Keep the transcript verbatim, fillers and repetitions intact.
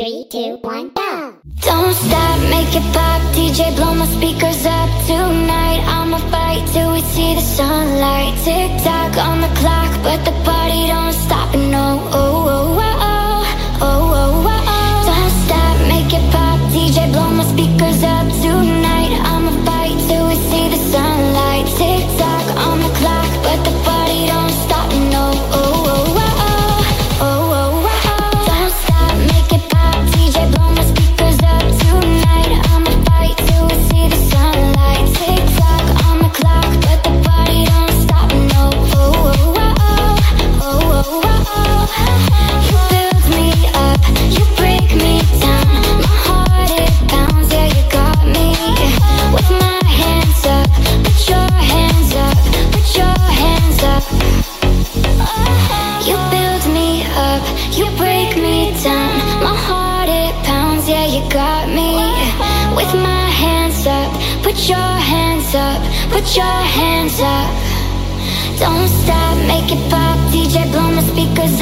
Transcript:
Three, two, one, go! Don't stop, make it pop, D J blow my speakers up. Tonight I'ma fight till we see the sunlight. Tick tock on the clock, but the party don't stop. And no, oh, oh, oh, oh, oh, oh, oh, oh. Don't stop, make it pop, D J blow my speakers up. Tonight I'ma fight till we see the sunlight. Tick tock on the clock, but the party don't stop. And no, oh, oh, oh, oh, oh, oh, oh, oh. Don't stop, make it pop, D J blow my speakers up. Tonight I'ma fight till we see the sunlight. Tick tock on the clock, but the party don't stop. No, oh, oh, oh, oh, oh, oh, oh. You build me up, you break me down. My heart it pounds, yeah, you got me. With my hands up, put your hands up, put your hands up. You build me up, you break me down. My heart it pounds, yeah, you got me. With my hands up, put your hands up, put your hands up. Don't stop, make it pop, D J blow my speakers